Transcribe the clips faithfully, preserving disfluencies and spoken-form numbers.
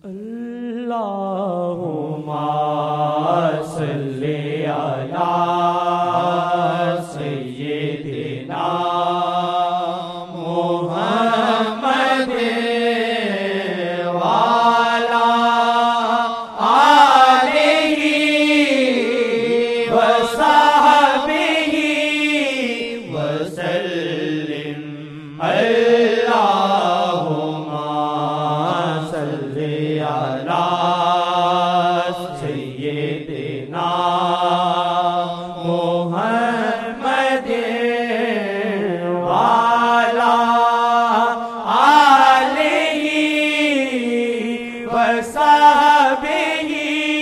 اللہم صلی علی سیدنا محمد وعلی آلہ وصحبہ وسلم اللہم صلی علی سیدنا محمد وعلی آلہ وصحبہ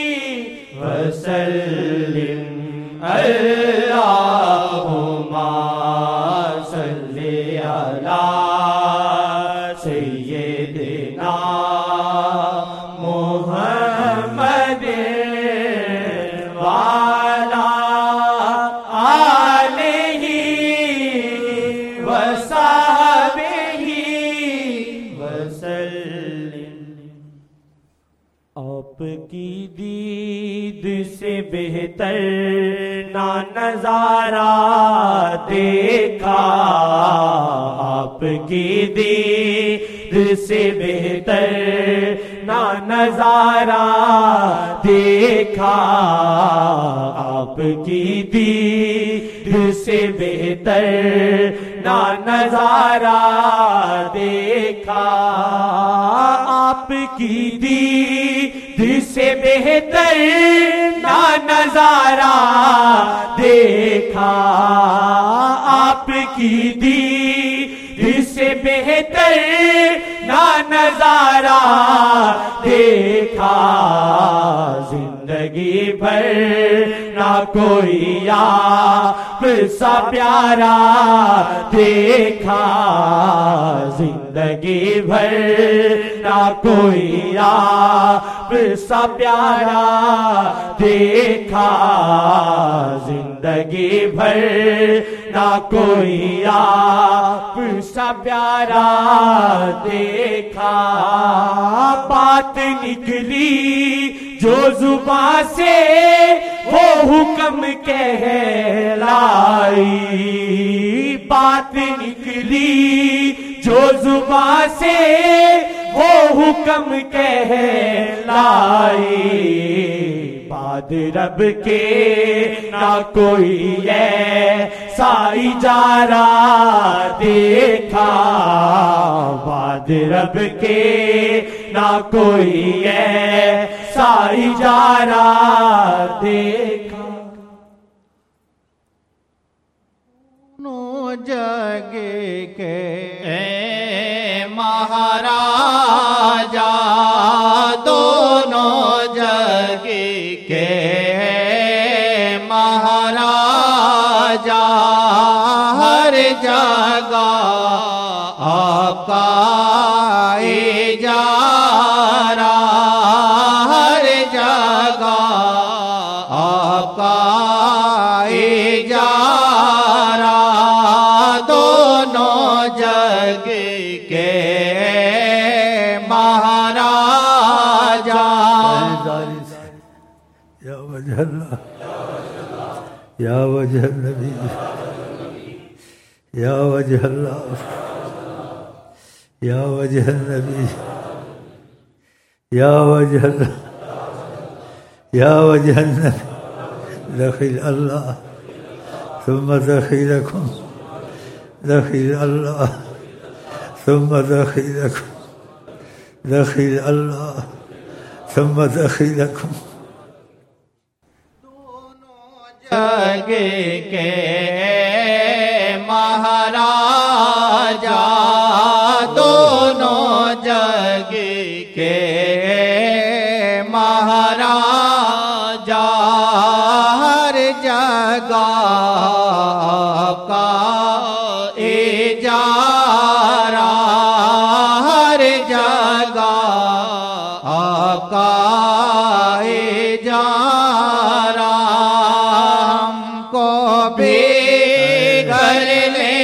وسلم اللہم صلی علی سیدنا محمد وعلی آلہ وصحبہ وسلم۔ آپ کی دید سے بہتر نہ نظارہ دیکھا، آپ کی دید سے بہتر نہ نظارہ دیکھا، آپ کی دید سے بہتر نہ نظارہ دیکھا، آپ کی دید سے بہتر نہ نظارہ دیکھا، آپ کی دید سے بہتر نہ نظارہ دیکھا، زندگی بھر نہ کوئی آپ سا پیارا دیکھا، زندگی بھر نہ کوئی آپ سا پیارا دیکھا، زندگی بھر نہ کوئی آپ سا پیارا دیکھا، بات نکلی جو زبان سے وہ حکم کہلائی، بات نکلی جو زبان سے وہ حکم کہلائی، بعد رب کے نہ کوئی ایسا اجارہ دیکھا، بعد رب کے نہ کوئی ایسا اجارہ دیکھا۔ نو جگ کے مہاراجا، دونوں جگ کے مہاراجا، ہر جگہ آپ کا اجارہ، ہر جگہ آپ کا اجارہ، دونوں جگ کے مہاراجا۔ یا وجہ اللہ، یا وجہ النبی، یا وجہ اللہ، یا وجہ النبی، یا وجہ اللہ، یا وجہ النبی، دخل اللہ ثم دخلکم، دخل اللہ ثم دخلکم، دخل اللہ ثم دخلکم۔ جگ کے مہاراجا، دونوں جگ کے مہاراجا، ہر جگہ کا اجارہ، ہر جگہ کا اجارہ، ہم کو بھی گھر لے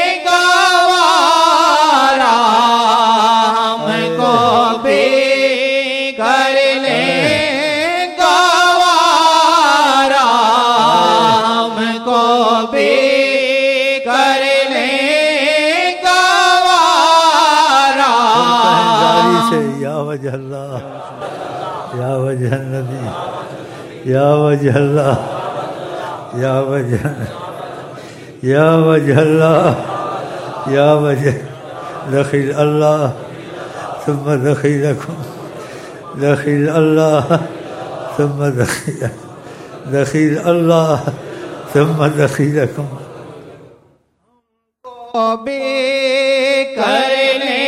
گوارا، ہم کو بھی سے یا وجہ اللہ یا وجہ النبی یا وجہ اللہ یا وجہ یا وجہ اللہ یا وجہ دخل اللہ ثم دخیلکم دخل اللہ ثم دخیل دخیل اللہ ثم دخیلکم کو بھی کرنے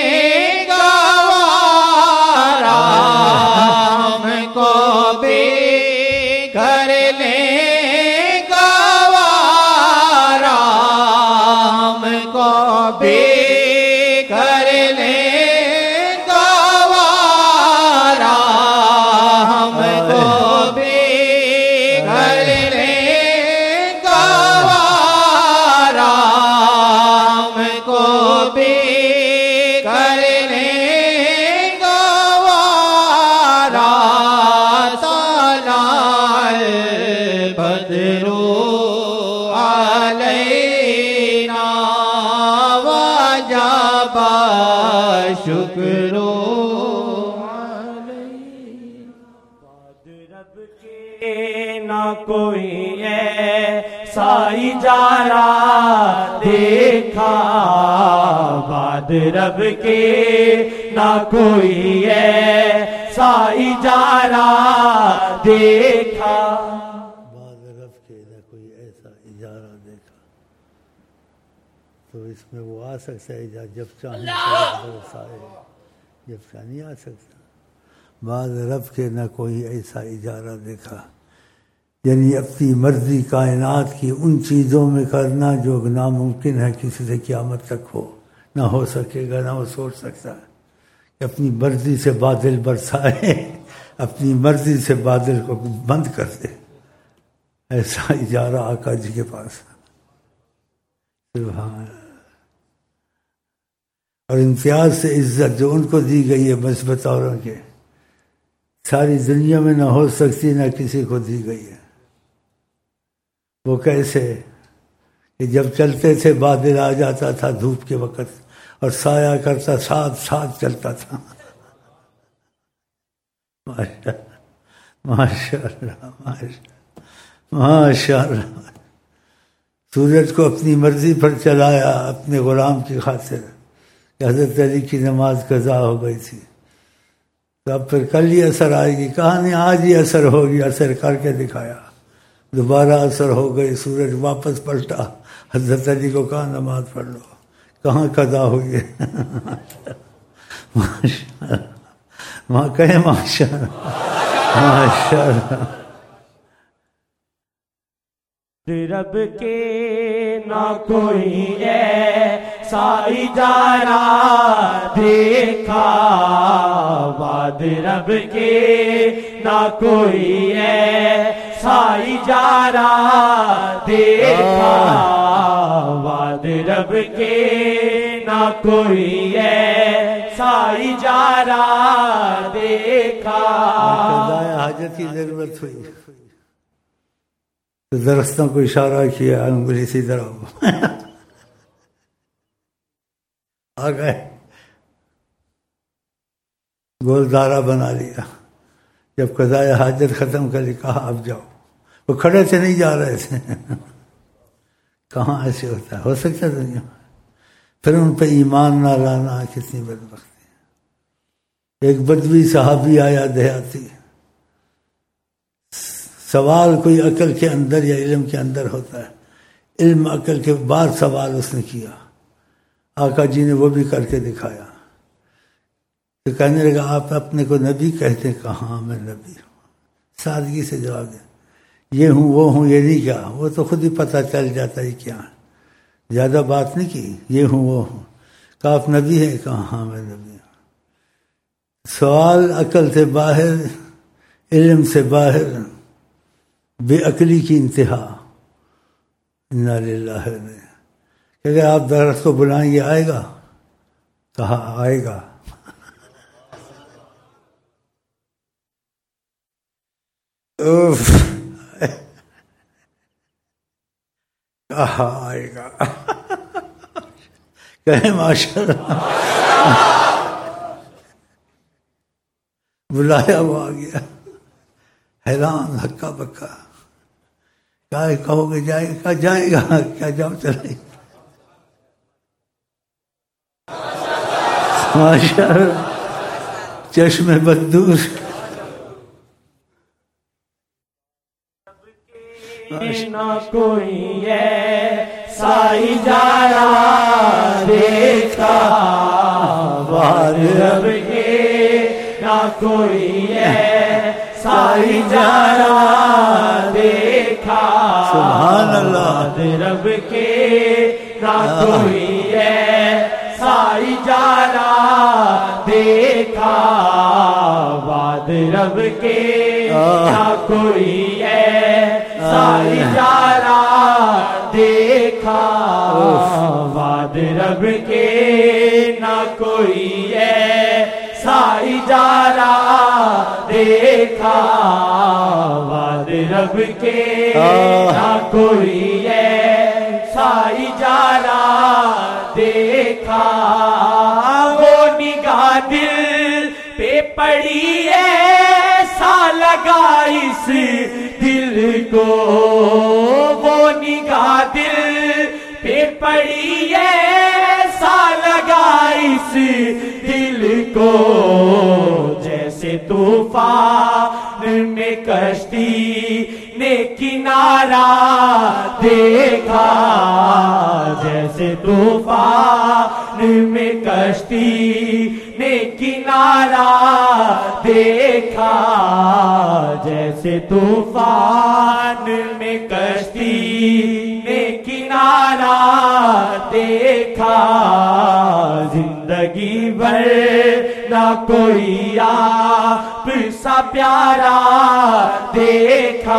گوارا ہم کو بھی کرنے گوارا ہم کو بھی کرنے گوارا ہم کو بھی کرنے گوارا ہم کو بھی کرنے گوارا طلع البدر علینا وجب الشکر رب کے نہ کوئی ایسا اجارہ دیکھا بعد رب کے نہ کوئی ایسا اجارہ دیکھا بعد رب کے نہ کوئی ایسا اجارہ دیکھا تو اس میں وہ آ سکتا ہے جب چاہیں آئے جب چاہ نہیں آ سکتا بعد رب کے نہ کوئی ایسا اجارہ دیکھا یعنی اپنی مرضی کائنات کی ان چیزوں میں کرنا جو ناممکن ہے کسی سے قیامت تک ہو نہ ہو سکے گا نہ وہ سوچ سکتا ہے کہ اپنی مرضی سے بادل برسائے اپنی مرضی سے بادل کو بند کر دے ایسا اجارہ آقا جی کے پاس سبحان اور امتیاز سے عزت جو ان کو دی گئی ہے مثبت اوروں کے ساری دنیا میں نہ ہو سکتی نہ کسی کو دی گئی ہے وہ کیسے کہ جب چلتے تھے بادل آ جاتا تھا دھوپ کے وقت اور سایہ کرتا ساتھ ساتھ چلتا تھا ماشاء اللہ ماشاء اللہ سورج کو اپنی مرضی پر چلایا اپنے غلام کی خاطر کہ حضرت علی کی نماز قضا ہو گئی تھی تو اب پھر کل ہی اثر آئے گی کہا نہیں آج ہی اثر ہوگی اثر کر کے دکھایا دوبارہ اثر ہو گئی سورج واپس پلٹا حضرت علی کو کہا نماز پڑھ لو کہاں قضا ہوئی ہے ماشاء وہاں کہیں ماشاء ماشاء اللہ رب کے نہ کوئی ایسا اجارہ دیکھا بعد رب کے نہ کوئی ایسا اجارہ دیکھا بعد رب کے نہ کوئی ایسا اجارہ دیکھا قضائے حاجت کی ضرورت ہوئی تو درختوں کو اشارہ کیا انگلی سی طرح آ گئے گولدارا بنا لیا جب قضائے حاجت ختم کر لی کہا اب جاؤ وہ کھڑے سے نہیں جا رہے تھے کہاں ایسے ہوتا ہے ہو سکتا ہے دنیا پھر ان پہ ایمان نہ لانا کتنی بدبختی ایک بدوی صحابی آیا دیہاتی سوال کوئی عقل کے اندر یا علم کے اندر ہوتا ہے علم عقل کے بعد سوال اس نے کیا آقا جی نے وہ بھی کر کے دکھایا تو کہنے لگا آپ اپنے کو نبی کہتے ہیں کہاں میں نبی ہوں سادگی سے جواب دیں یہ ہوں وہ ہوں یہ نہیں کیا وہ تو خود ہی پتہ چل جاتا ہے کیا زیادہ بات نہیں کی یہ ہوں وہ ہوں کہ آپ نبی ہیں کہاں ہاں میں نبی ہوں سوال عقل سے باہر علم سے باہر بے عقلی کی انتہا انا للہ میں کہ اگر آپ درخت کو بلائیں گے آئے گا کہا آئے گا اوف کہا آئے گا کہے ماشاء اللہ بلایا وہ آ گیا، حیران ہکا بکا، کیا کہو گے جائے گا؟ کہا جائے گا، کیا جاؤ چلے ماشاء اللہ، چشم بدور نہ کوئی ایسا جارا دیکھا بار رب کے، نہ کوئی ایسا جارا دیکھا سبحان اللہ رب کے، نہ کوئی ایسا جارا دیکھا بعد رب کے، نہ کوئی ساری جارا دیکھا بعد رب کے، نہ کوئی ساری جارا دیکھا بعد رب کے، نہ کوئی ساری جارا دیکھا وہ نگاہ دل پہ پڑی ایسا لگا اس دل کو، وہ نگاہ دل پہ پڑی ایسا لگا اس دل کو، جیسے طوفان میں کشتی نے کنارہ دیکھا، جیسے طوفان میں کشتی نے کنارہ دیکھا، جیسے طوفان میں کشتی نے کنارہ دیکھا، زندگی بھر نہ کوئی آپ سا پیارا دیکھا،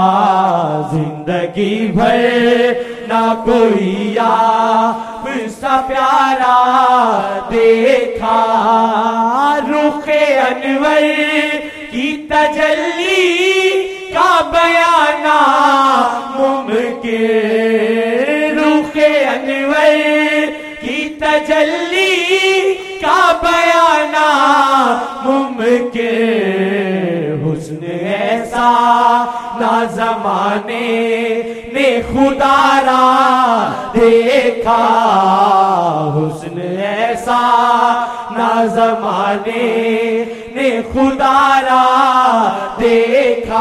زندگی بھر نہ کوئی آپ سا پیارا دیکھا، رخ انور کی تجلی کا بیان ممکن، رخ انور کی تجلی کا بیان ممکن، حسن ایسا نہ زمانے نے خدا را دیکھا، حسن ایسا نہ زمانے نے خدا را دیکھا،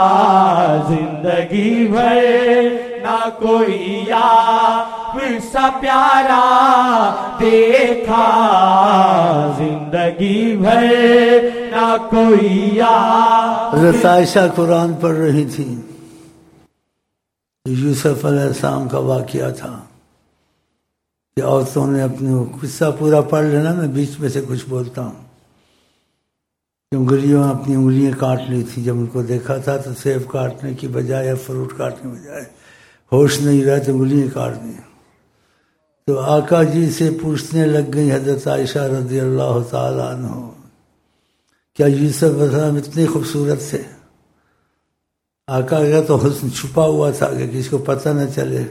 زندگی بھر نہ کوئی آپ سا پیارا دیکھا، زندگی بھر نہ کوئی آپ۔ حضرت عائشہ قرآن پڑھ رہی تھی، یوسف علیہ السلام کا واقعہ تھا کہ عورتوں نے اپنے قصہ پورا پڑھ لینا، میں بیچ میں سے کچھ بولتا ہوں، انگلیوں اپنی انگلیاں کاٹ لی تھی، جب ان کو دیکھا تھا تو سیب کاٹنے کی بجائے یا فروٹ کاٹنے کی بجائے ہوش نہیں رہا تو انگلیاں کاٹ دیں، تو آقا جی سے پوچھنے لگ گئی حضرت عائشہ رضی اللہ تعالیٰ عنہ، کیا یوسف علیہ السلام اتنے خوبصورت تھے؟ آقا کا تو حسن چھپا ہوا تھا کہ کسی کو پتہ نہ چلے،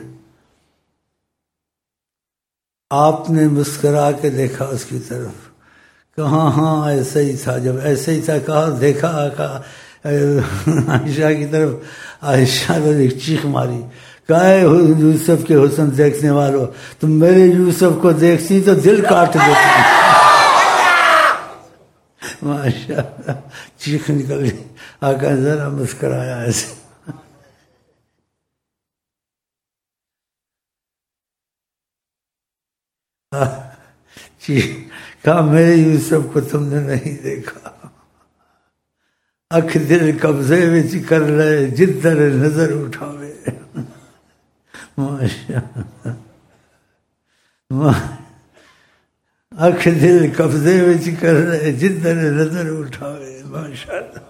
آپ نے مسکرا کے دیکھا اس کی طرف، کہا ہاں ایسا ہی تھا، جب ایسا ہی تھا کہا دیکھا آقا عائشہ کی طرف، عائشہ نے ایک چیخ ماری، کہا اے یوسف کے حسن دیکھنے والوں، تم میرے یوسف کو دیکھتی تو دل کاٹ دیتی، ماشاء اللہ چیخ نکل گئی، آقا ذرا مسکرایا ایسے، کہا میرے یوسف کو تم نے نہیں دیکھا، اکھ دل قبضے وچ کر لے جدھر نظر اٹھاوے، ماشاء اللہ، اکھ دل قبضے وچ کر لے جدھر نظر اٹھاوے، ماشاء اللہ۔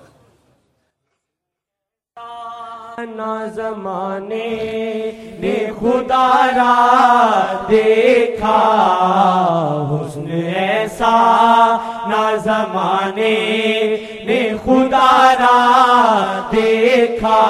نہ زمانے نے خدا را دیکھا، حسن ایسا نہ زمانے نے خدا را دیکھا،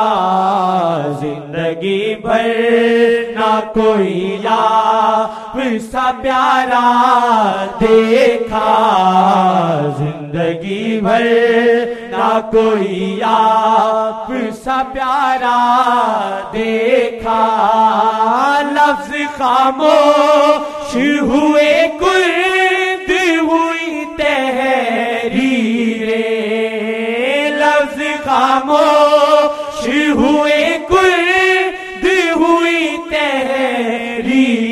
زندگی بھر نہ کوئی آپ سا پیارا دیکھا، زندگی زندگی بھر نہ کوئی آپ سا پیارا دیکھا، لفظ خاموش ہوئے کرد ہوئی تحریریں، لفظ خاموش ہوئے کرد ہوئی تحریریں،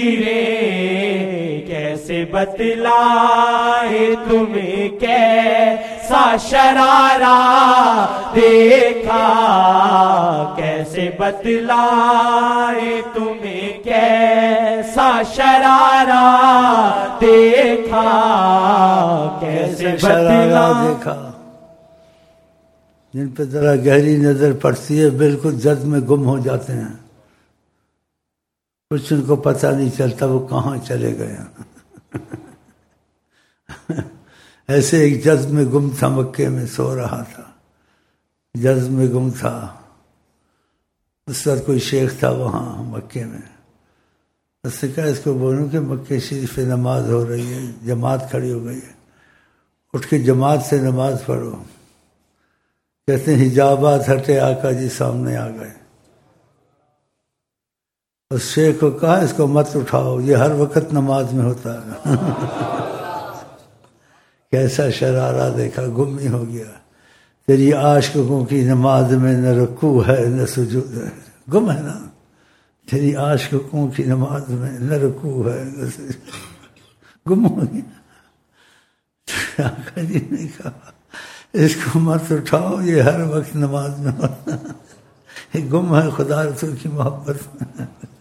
کیسے بتلائے تمہیں کیسا شرارہ دیکھا، کیسے بتلائے تمہیں کیسا شرارہ دیکھا، کیسے شرارہ بتلائے دیکھا. جن پہ ذرا گہری نظر پڑتی ہے بالکل جد میں گم ہو جاتے ہیں، کچھ ان کو پتہ نہیں چلتا وہ کہاں چلے گئے. ایسے ایک جذب میں گم تھا، مکے میں سو رہا تھا، جذب میں گم تھا. اس وقت کوئی شیخ تھا وہاں مکے میں، اس نے کہا اس کو بولوں کہ مکے شریف میں نماز ہو رہی ہے، جماعت کھڑی ہو گئی ہے، اٹھ کے جماعت سے نماز پڑھو. کہتے ہیں حجابات ہٹے، آقا جی سامنے آ گئے. اس شیخ کو کہا اس کو مت اٹھاؤ، یہ ہر وقت نماز میں ہوتا ہے. کیسا شرارہ دیکھا، گم ہی ہو گیا. تیری عاشقوں کی نماز میں نہ رکوع ہے نہ سجود ہے، گم ہے نا. تیری عاشقوں کی نماز میں نہ رکوع ہے نہ سجود، گم ہو گیا. آقا جی نے کہا اس کو مت اٹھاؤ، یہ ہر وقت نماز میں ہوتا ہے، گم ہے خدا رسول کی محبت میں.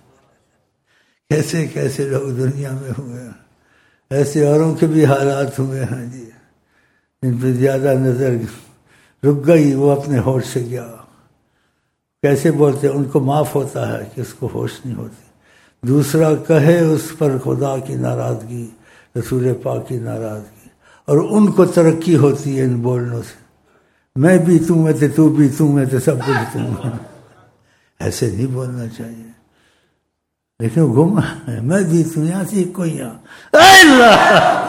کیسے کیسے لوگ دنیا میں ہوئے ہیں، ایسے اوروں کے بھی حالات ہوئے ہیں جی، جن پہ زیادہ نظر رک گئی، وہ اپنے ہوش سے گیا. کیسے بولتے ان کو معاف ہوتا ہے کہ اس کو ہوش نہیں ہوتی. دوسرا کہے اس پر خدا کی ناراضگی، رسول پاک کی ناراضگی، اور ان کو ترقی ہوتی ہے ان بولنوں سے. میں بھی توں میں تے تو بھی توں میں تے سب کچھ توں میں. ایسے نہیں بولنا چاہیے. لیکن گم ہے، میں بھی توں یہاں سے کوئی یہاں، اے اللہ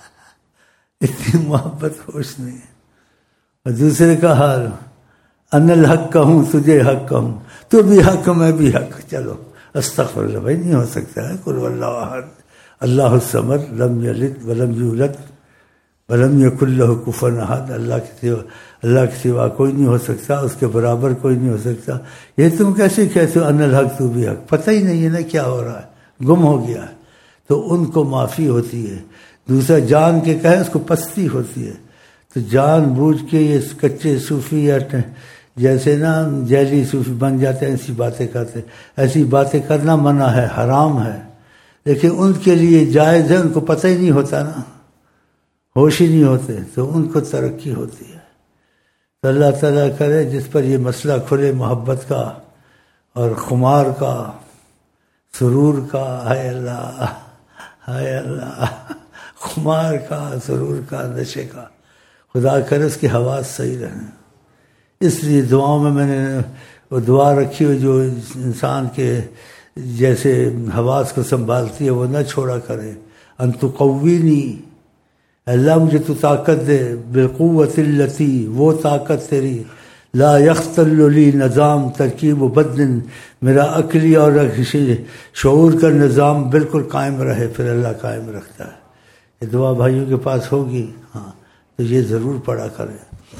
اتنی محبت ہوش نہیں ہے. اور دوسرے کا حال ان الحق کہوں تجھے حق کہوں، تو بھی حق میں بھی حق. چلو استغفر اللہ، بھائی نہیں ہو سکتا ہے. قل واللہ احد اللہ الصمد لم یلد ولم یولد ولم یکن لہ کفوا احد. اللہ کے سوا اللہ کے سوا کوئی نہیں ہو سکتا، اس کے برابر کوئی نہیں ہو سکتا. یہ تم کیسے کہتے ہو ان الحق تو بھی حق؟ پتہ ہی نہیں ہے نا کیا ہو رہا ہے، گم ہو گیا ہے. تو ان کو معافی ہوتی ہے. دوسرا جان کے کہے اس کو پستی ہوتی ہے. تو جان بوجھ کے یہ کچے صوفی یا جیسے نا جیلی صوفی بن جاتے ہیں، ایسی باتیں کرتے. ایسی باتیں کرنا منع ہے، حرام ہے، لیکن ان کے لیے جائز ہے. ان کو پتہ ہی نہیں ہوتا نا، ہوش ہی نہیں ہوتے، تو ان کو ترقی ہوتی ہے. تو اللہ تعالیٰ کرے جس پر یہ مسئلہ کھلے محبت کا اور خمار کا، سرور کا، ہائے اللہ ہائے اللہ، خمار کا، سرور کا، نشے کا، خدا کرے اس کی حواس صحیح رہیں. اس لیے دعاؤں میں میں نے وہ دعا رکھی ہوئی جو انسان کے جیسے حواس کو سنبھالتی ہے وہ نہ چھوڑا کرے. ان تقوینی، اللہ مجھے تو طاقت دے، بالقوت التی، وہ طاقت تیری، لا یختل لی نظام ترکیب و بدن، میرا عقلی اور شعور کا نظام بالکل قائم رہے. پھر اللہ قائم رکھتا ہے. یہ دعا بھائیوں کے پاس ہوگی ہاں تو یہ ضرور پڑھا کریں.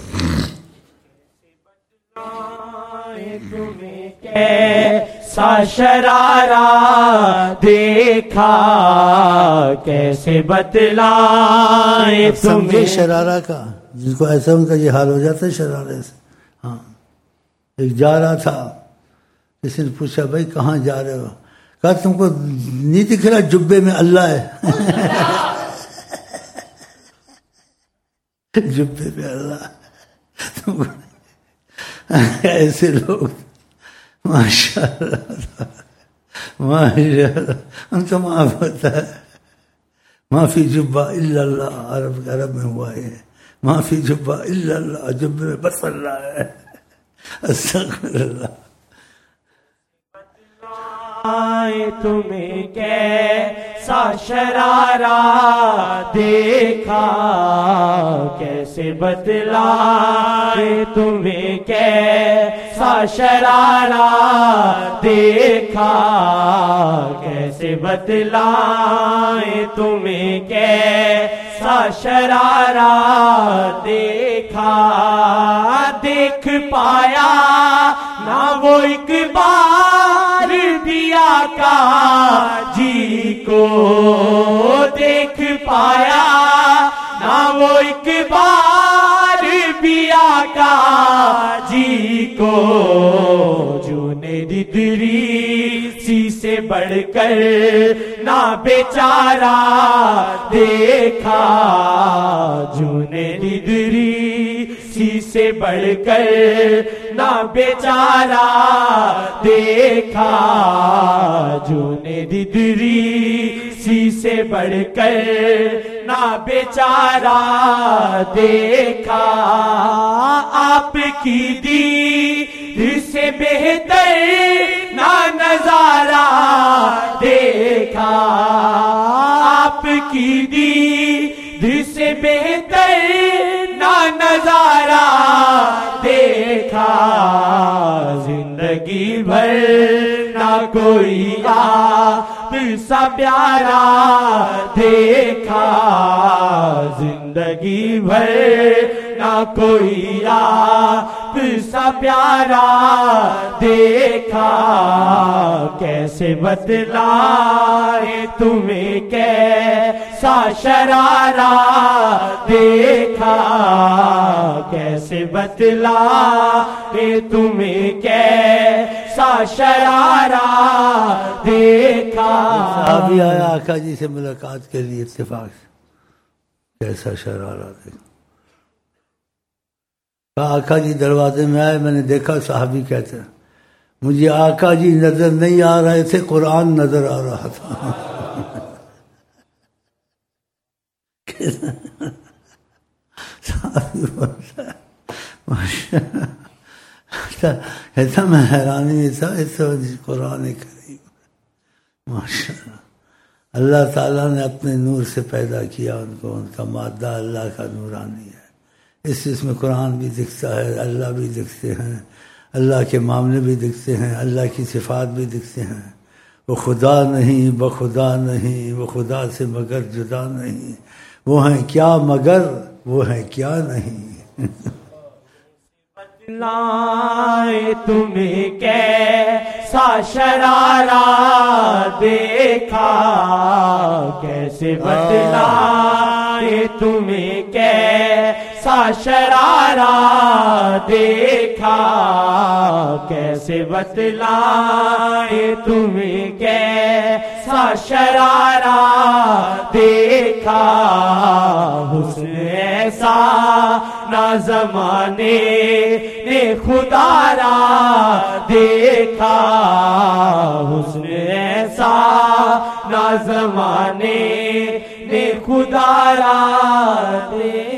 کیسا شرارہ دیکھا، کیسے بتلائیں سمجھے شرارہ کا، جس کو ایسا ان کا یہ حال ہو جاتا ہے شرارے سے. ہاں ایک جا رہا تھا، کسی نے پوچھا بھائی کہاں جا رہے ہو؟ کہا تم کو نہیں دکھ رہا جبے میں اللہ ہے؟ جبے میں اللہ. ایسے لوگ ماشاء اللہ ماشاء اللہ ان کا معاف ہوتا ہے. معافی جبا الا اللہ، عرب عرب میں ہوا ہے معافی جبا الا اللہ، جبے میں بس اللہ ہے. استغفر اللہ. تمہیں کیسا سا شرارہ دیکھا کیسے بتلائے تمہیں کیسا شرارہ دیکھا کیسے بتلائے تمہیں کیسا شرارہ دیکھا دیکھ پایا نہ وہ ایک بار بھی آقا جی کو دیکھ پایا نہ وہ ایک بار بھی آقا جی کو جنید ادریسی سے بڑھ کر نہ بیچارہ دیکھا جنید ادریسی سے بڑھ کر نہ بیچارہ دیکھا جنید ادریسی سے بڑھ کر نہ بیچارہ دیکھا آپ کی دید سے بہتر نہ نظارہ دیکھا آپ کی دید سے بہتر نہ نظارہ دیکھا زندگی بھر نہ کوئی آپ سا پیارا دیکھا زندگی بھر نہ کوئی آپ سا پیارا دیکھا کیسے بتلائے تمہیں کیسا شرارہ دیکھا کیسے بتلائے تمہیں کیسا شرارہ دیکھا صحابی آیا آقا جی سے ملاقات کے لیے اتفاق سے کیسا شرارہ دیکھا آقا جی دروازے میں آئے میں نے دیکھا صحابی کہتے ہیں مجھے آقا جی نظر نہیں آ رہے تھے قرآن نظر آ رہا تھا کہتا میں حیرانی میں تھا اس وجہ قرآن کریم ماشاء اللہ اللہ تعالیٰ نے اپنے نور سے پیدا کیا ان کو ان کا مادہ اللہ کا نورانی ہے اس چیز میں قرآن بھی دکھتا ہے اللہ بھی دکھتے ہیں اللہ کے معاملے بھی دکھتے ہیں اللہ کی صفات بھی دکھتے ہیں وہ خدا نہیں بخدا نہیں وہ خدا سے مگر جدا نہیں وہ ہیں کیا مگر وہ ہیں کیا نہیں بتلائے تمہیں کیسا شرارہ دیکھا کیسے بتلائے تمہیں کیسا شرارہ دیکھا کیسے بتلائے تمہیں کیسا شرارہ دیکھا حسن ایسا نہ زمانے نے خدا را دیکھا حسن ایسا نہ زمانے نے خدا را دیکھا